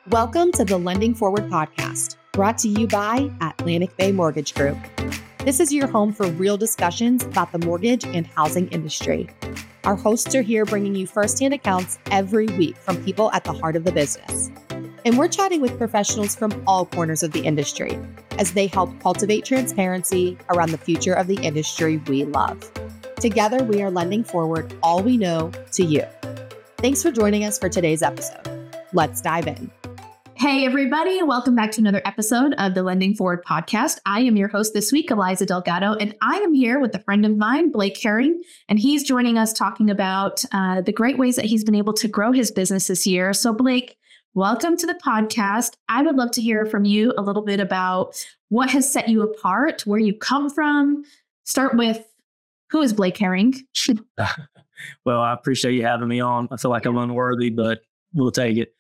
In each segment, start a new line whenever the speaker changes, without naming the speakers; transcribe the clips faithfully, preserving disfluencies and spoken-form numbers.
Welcome to the Lending Forward podcast, brought to you by Atlantic Bay Mortgage Group. This is your home for real discussions about the mortgage and housing industry. Our hosts are here bringing you firsthand accounts every week from people at the heart of the business. And we're chatting with professionals from all corners of the industry as they help cultivate transparency around the future of the industry we love. Together, we are lending forward all we know to you. Thanks for joining us for today's episode. Let's dive in.
Hey, everybody. Welcome back to another episode of the Lending Forward podcast. I am your host this week, Eliza Delgado, and I am here with a friend of mine, Blake Herring, and he's joining us talking about uh, the great ways that he's been able to grow his business this year. So, Blake, welcome to the podcast. I would love to hear from you a little bit about what has set you apart, where you come from. Start with, who is Blake Herring?
Well, I appreciate you having me on. I feel like I'm unworthy, but we'll take it.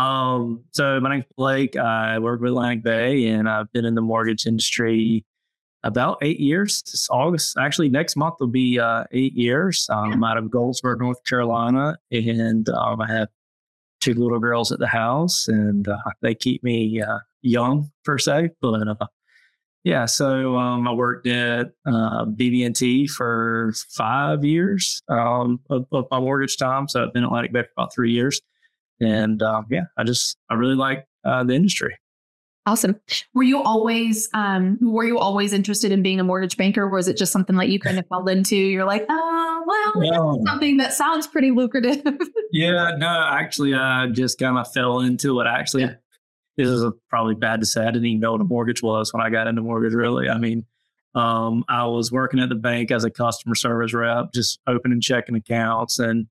Um, so my name's Blake. I work with Atlantic Bay, and I've been in the mortgage industry about eight years. This August, actually, next month will be uh, eight years. Um, I'm out of Goldsboro, North Carolina, and um, I have two little girls at the house, and uh, they keep me uh, young per se. But uh, yeah, so um, I worked at uh, B B and T for five years um, of, of my mortgage time. So I've been at Atlantic Bay for about three years. And um, yeah, I just, I really like uh, the industry.
Awesome. Were you always, um, were you always interested in being a mortgage banker? Or was it just something that you kind of fell into? You're like, oh, well,
Yeah.
that's something that sounds pretty lucrative.
Yeah, no, actually, I just kind of fell into it. Actually,
Yeah.
This is a, probably bad to say. I didn't even know what a mortgage was when I got into mortgage, really. I mean, um, I was working at the bank as a customer service rep, just opening checking accounts and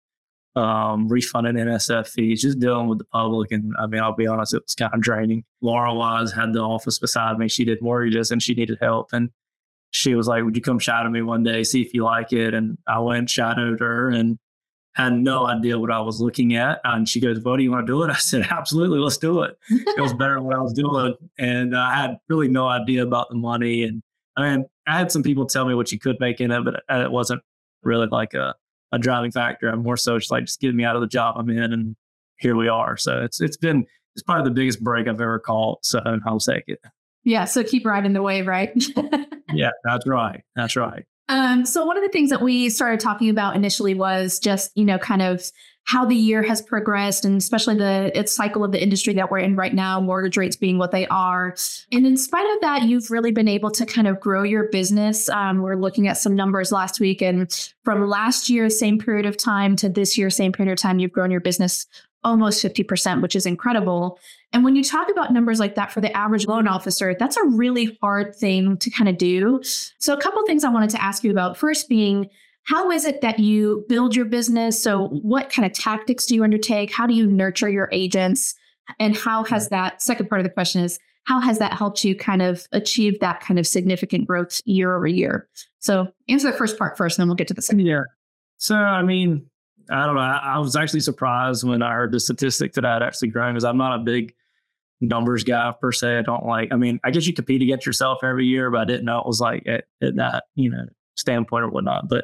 um, refunding N S F fees, just dealing with the public. And I mean, I'll be honest, it was kind of draining. Laura Wise had the office beside me. She did mortgages and she needed help. And she was like, would you come shadow me one day, see if you like it? And I went and shadowed her and had no idea what I was looking at. And she goes, well, do you want to do it? I said, absolutely, let's do it. It was better than what I was doing. And I had really no idea about the money. And I mean, I had some people tell me what you could make in it, but it wasn't really like a a driving factor. I'm more so just like, just get me out of the job I'm in, and here we are. So it's it's been, it's probably the biggest break I've ever caught. So I'll take it.
Yeah. So keep riding the wave, right?
Yeah, that's right. That's right.
Um, so one of the things that we started talking about initially was just, you know, kind of how the year has progressed, and especially the its cycle of the industry that we're in right now, mortgage rates being what they are. And in spite of that, you've really been able to kind of grow your business. Um, we're looking at some numbers last week, and from last year, same period of time, to this year, same period of time, you've grown your business almost fifty percent, which is incredible. And when you talk about numbers like that for the average loan officer, that's a really hard thing to kind of do. So a couple of things I wanted to ask you about. First being, how is it that you build your business? So what kind of tactics do you undertake? How do you nurture your agents? And how has that, second part of the question is, how has that helped you kind of achieve that kind of significant growth year over year? So answer the first part first, and then we'll get to the second.
Yeah. So, I mean, I don't know. I, I was actually surprised when I heard the statistic that I'd actually grown, because I'm not a big numbers guy per se. I don't like, I mean, I guess you compete against yourself every year, but I didn't know it was like at, at that, you know, standpoint or whatnot. But,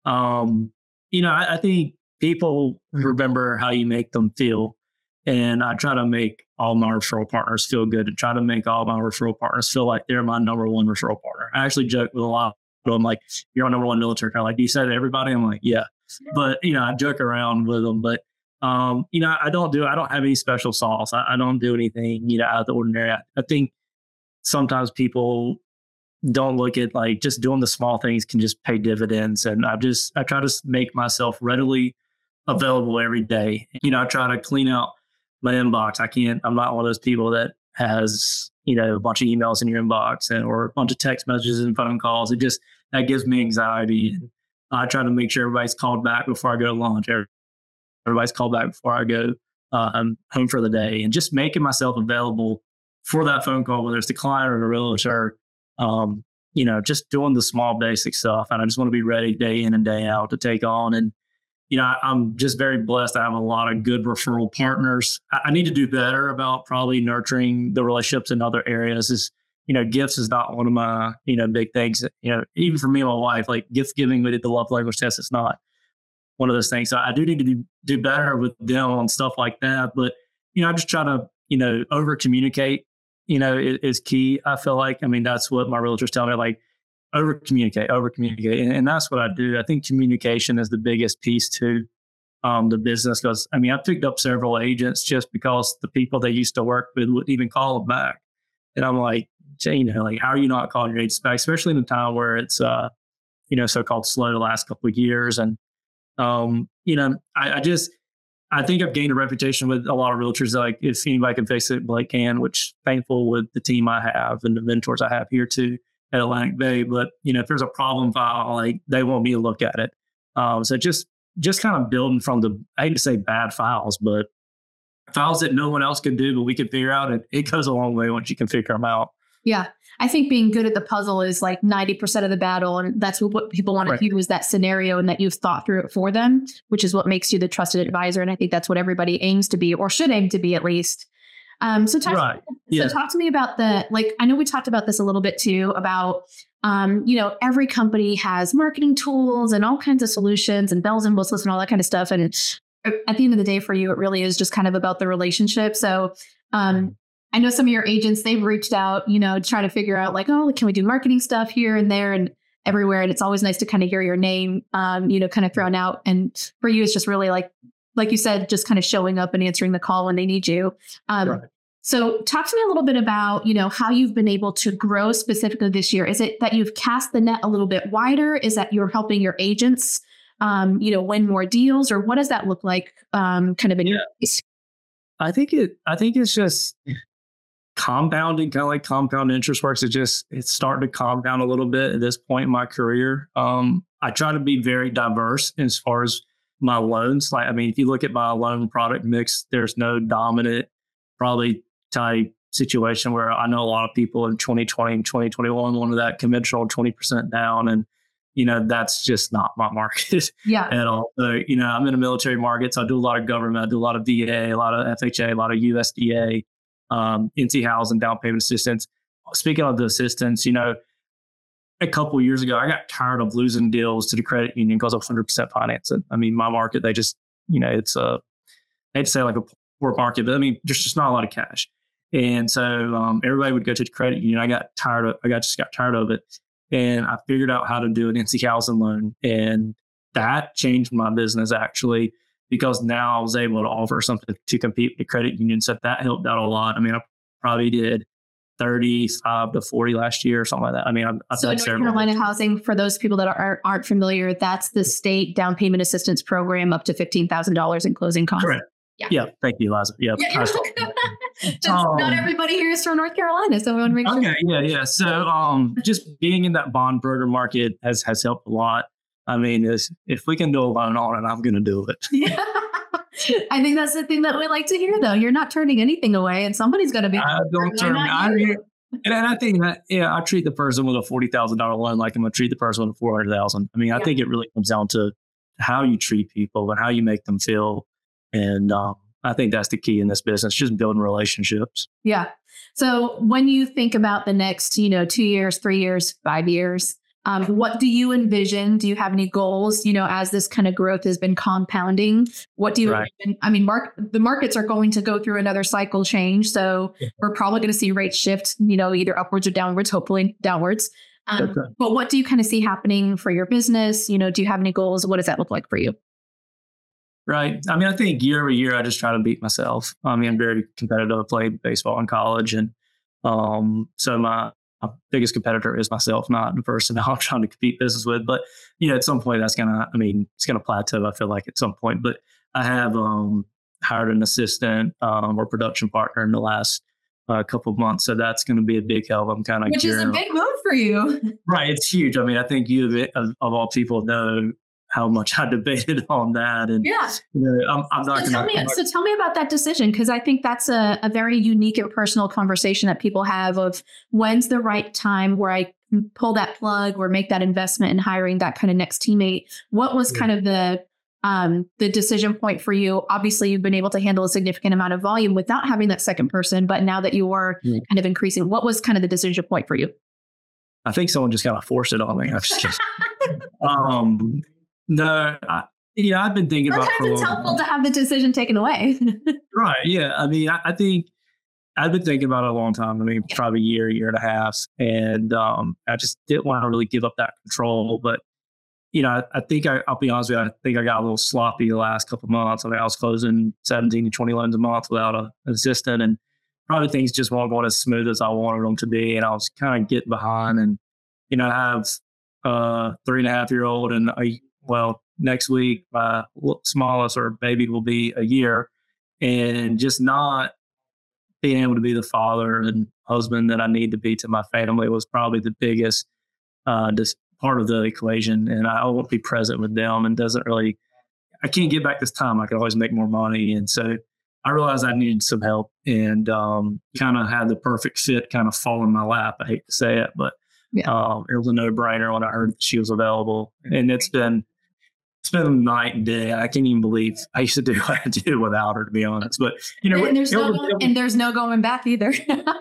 um, you know, I, I think people remember how you make them feel. And I try to make all my referral partners feel good, and try to make all my referral partners feel like they're my number one referral partner. I actually joke with a lot of them, like, you're our number one military guy. Like, do you say that to everybody? I'm like, yeah. But, you know, I joke around with them. But, um, you know, I don't do, I don't have any special sauce. I, I don't do anything, you know, out of the ordinary. I, I think sometimes people don't look at like just doing the small things can just pay dividends. And I just, I try to make myself readily available every day. You know, I try to clean out my inbox. I can't, I'm not one of those people that has, you know, a bunch of emails in your inbox and, or a bunch of text messages and phone calls. It just, that gives me anxiety. And I try to make sure everybody's called back before I go to lunch. Everybody's called back before I go um, home for the day, and just making myself available for that phone call, whether it's the client or the realtor. Um, you know, just doing the small basic stuff. And I just want to be ready day in and day out to take on. And, you know, I, I'm just very blessed. I have a lot of good referral partners. I, I need to do better about probably nurturing the relationships in other areas. Is, you know, gifts is not one of my, you know, big things. You know, even for me and my wife, like gift giving, we did the love language test. It's not one of those things. So I do need to do, do better with them on stuff like that. But, you know, I just try to you know, over communicate, you know, is, is key. I feel like, I mean, that's what my realtors tell me, like over communicate, over communicate. And, and that's what I do. I think communication is the biggest piece to um, the business. Cause I mean, I picked up several agents just because the people they used to work with wouldn't even call them back. And I'm like, you know, like, how are you not calling your agents back? Especially in a time where it's, uh, you know, so-called slow the last couple of years. And, um, you know, I, I just, I think I've gained a reputation with a lot of realtors. Like, if anybody can fix it, Blake can, which thankful with the team I have and the mentors I have here too at Atlantic Bay. But, you know, if there's a problem file, like, they want me to look at it. Um, so just, just kind of building from the, I hate to say bad files, but files that no one else could do, but we could figure out. It, it goes a long way once you can figure them out.
Yeah. I think being good at the puzzle is like ninety percent of the battle. And that's what people want
Right.
to hear, is that scenario and that you've thought through it for them, which is what makes you the trusted advisor. And I think that's what everybody aims to be, or should aim to be at least. Um, so, talk,
Right.
so
Yeah.
talk to me about the, like, I know we talked about this a little bit too, about, um, you know, every company has marketing tools and all kinds of solutions and bells and whistles and all that kind of stuff. And at the end of the day for you, it really is just kind of about the relationship. So, um, I know some of your agents, they've reached out, you know, trying to figure out like, oh, can we do marketing stuff here and there and everywhere? And it's always nice to kind of hear your name, um, you know, kind of thrown out. And for you, it's just really like, like you said, just kind of showing up and answering the call when they need you. Um,
Right.
So talk to me a little bit about, you know, how you've been able to grow specifically this year. Is it that you've cast the net a little bit wider? Is that you're helping your agents, um, you know, win more deals? Or what does that look like um, kind of in your case?
I think it, I think it's just compounding, kind of like compound interest works. It just, it's starting to compound a little bit at this point in my career. Um, I try to be very diverse as far as my loans. Like, I mean, if you look at my loan product mix, there's no dominant, probably type situation where I know a lot of people in twenty twenty and twenty twenty-one wanted that conventional twenty percent down. And, you know, that's just not my market
Yeah.
at all. So, you know, I'm in a military market, so I do a lot of government, I do a lot of V A, a lot of F H A, a lot of U S D A. Um, N C housing, down payment assistance. Speaking of the assistance, you know, a couple of years ago, I got tired of losing deals to the credit union because of one hundred percent financing. I mean, my market, they just, you know, it's a, I hate to say like a poor market, but I mean, there's just not a lot of cash. And so um, everybody would go to the credit union. I got tired of, I got just got tired of it. And I figured out how to do an N C housing loan. And that changed my business actually, because now I was able to offer something to compete with the credit union. So that helped out a lot. I mean, I probably did thirty-five to forty last year or something like that. I mean, I've, I've
So
done
North
several.
Carolina Housing, for those people that are, aren't familiar, that's the state down payment assistance program up to fifteen thousand dollars in closing costs.
Correct.
Yeah.
Yeah. Thank you, Liza. Yeah.
Yeah,
I was-
Just
Um,
not everybody here is from North Carolina, so I want to make sure.
Okay. Yeah. Yeah. So um, just being in that bond broker market has, has helped a lot. I mean, is if we can do a loan on it, I'm going to do it.
Yeah. I think that's the thing that we like to hear, though. You're not turning anything away, and somebody's going to be.
I don't
Why
turn.
not
I,
you?
and I think that, yeah, I treat the person with a forty thousand dollars loan like I'm going to treat the person with a four hundred thousand dollars. I mean, I
Yeah.
think it really comes down to how you treat people and how you make them feel. And um, I think that's the key in this business, just building relationships.
Yeah. So when you think about the next, you know, two years, three years, five years, um, what do you envision? Do you have any goals, you know, as this kind of growth has been compounding? What do you,
Right.
envision? I mean, mark, the markets are going to go through another cycle change. So
Yeah.
we're probably going to see rates shift, you know, either upwards or downwards, hopefully downwards. Um,
Okay.
But what do you kind of see happening for your business? You know, do you have any goals? What does that look like for you?
Right. I mean, I think year over year, I just try to beat myself. I mean, I'm very competitive. I played baseball in college. And um, so my, my biggest competitor is myself, not the person I'm trying to compete business with. But, you know, at some point that's going to, I mean, it's going to plateau, I feel like at some point. But I have um, hired an assistant um, or production partner in the last uh, couple of months. So that's going to be a big help. I'm kind of
Which is a big move for you.
Right. It's huge. I mean, I think you of, of all people know how much I debated on that. And
Yeah.
you know, I'm, I'm not
So tell,
going
me, so tell me about that decision, because I think that's a, a very unique and personal conversation that people have of when's the right time where I can pull that plug or make that investment in hiring that kind of next teammate. What was
Yeah.
kind of the um, the decision point for you? Obviously, you've been able to handle a significant amount of volume without having that second person, but now that you are
Yeah.
kind of increasing, what was kind of the decision point for you?
I think someone just kind of forced it on me. I'm just kidding. um, no, I, yeah, I've been thinking about it for a
Sometimes it's
long
helpful
time.
to have the decision taken away.
Right. Yeah. I mean, I, I think, I've been thinking about it a long time. I mean, probably a year, year and a half. And um, I just didn't want to really give up that control. But, you know, I, I think I, I'll be honest with you, I think I got a little sloppy the last couple of months. I mean, I was closing seventeen to twenty loans a month without a, an assistant. And probably things just weren't going as smooth as I wanted them to be. And I was kind of getting behind. And, you know, I have a three and a half year old and, a, well, next week, my smallest or baby will be a year. And just not being able to be the father and husband that I need to be to my family was probably the biggest uh, dis- part of the equation. And I won't be present with them and doesn't really, I can't get back this time. I could always make more money. And so I realized I needed some help and um, kind of had the perfect fit kind of fall in my lap. I hate to say it, but yeah. um, it was a no brainer when I heard that she was available. And it's been, It's been night and day. I can't even believe I used to do what I did without her, to be honest. But, you know,
and there's, no,
was,
and there's no going back either.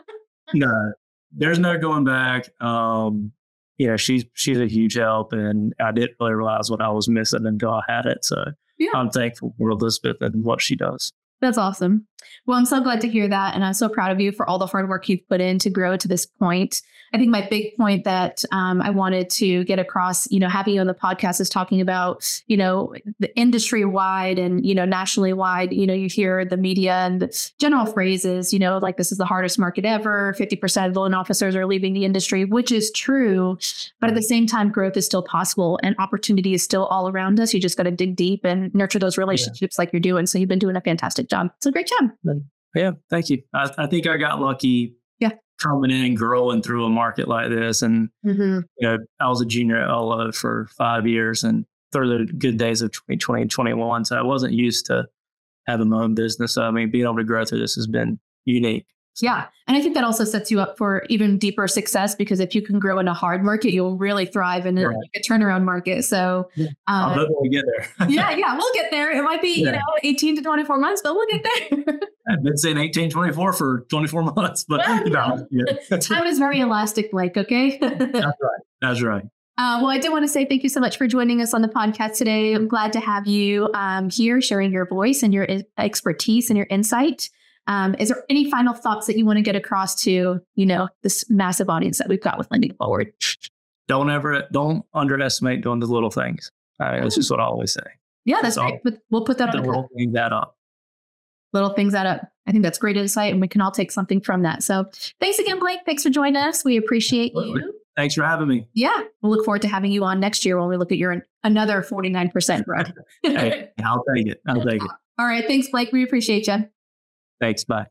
No, there's no going back. Um, yeah, she's she's a huge help. And I didn't really realize what I was missing until I had it. So yeah. I'm thankful for Elizabeth and what she does.
That's awesome. Well, I'm so glad to hear that. And I'm so proud of you for all the hard work you've put in to grow to this point. I think my big point that um, I wanted to get across, you know, having you on the podcast is talking about, you know, the industry wide and, you know, nationally wide. You know, you hear the media and the general phrases, you know, like this is the hardest market ever. fifty percent of loan officers are leaving the industry, which is true. But at the same time, growth is still possible and opportunity is still all around us. You just got to dig deep and nurture those relationships yeah. like you're doing. So you've been doing a fantastic job. So great job.
Yeah, thank you. I, I think I got lucky
yeah.
coming in and growing through a market like this. And mm-hmm. you know, I was a junior at L O for five years and through the good days of twenty twenty and twenty-one. So I wasn't used to having my own business. So, I mean, being able to grow through this has been unique.
Yeah. And I think that also sets you up for even deeper success because if you can grow in a hard market, you'll really thrive in a, right. a turnaround market. So
yeah. um, I'll definitely get there.
yeah. Yeah. We'll get there. It might be, yeah. you know, eighteen to twenty-four months, but we'll get there.
I've been saying eighteen, twenty-four for twenty-four months, but well, you know,
yeah. Time is very elastic, Blake. Okay.
That's right. That's right.
Uh, well, I did want to say thank you so much for joining us on the podcast today. I'm glad to have you um, here sharing your voice and your expertise and your insight. Um, is there any final thoughts that you want to get across to, you know, this massive audience that we've got with Lending Forward?
Don't ever, don't underestimate doing the little things. I mean, that's just what I always say.
Yeah, that's so, great. We'll put that up.
Little things that up.
Little things that up. I think that's great insight and we can all take something from that. So thanks again, Blake. Thanks for joining us. We appreciate Absolutely. you.
Thanks for having me.
Yeah. We'll look forward to having you on next year when we look at your another forty-nine percent growth.
Hey, I'll take it. I'll take it.
All right. Thanks, Blake. We appreciate you.
Thanks. Bye.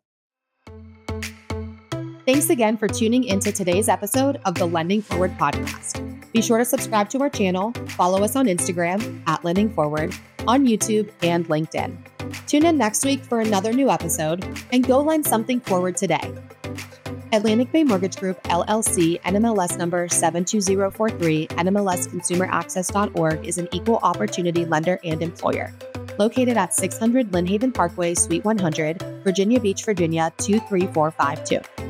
Thanks again for tuning into today's episode of the Lending Forward podcast. Be sure to subscribe to our channel, follow us on Instagram at Lending Forward, on YouTube and LinkedIn. Tune in next week for another new episode and go lend something forward today. Atlantic Bay Mortgage Group, L L C, N M L S number seven two zero four three, N M L S consumer access dot org is an equal opportunity lender and employer. Located at six hundred Lynn Haven Parkway, Suite one hundred, Virginia Beach, Virginia two three four five two.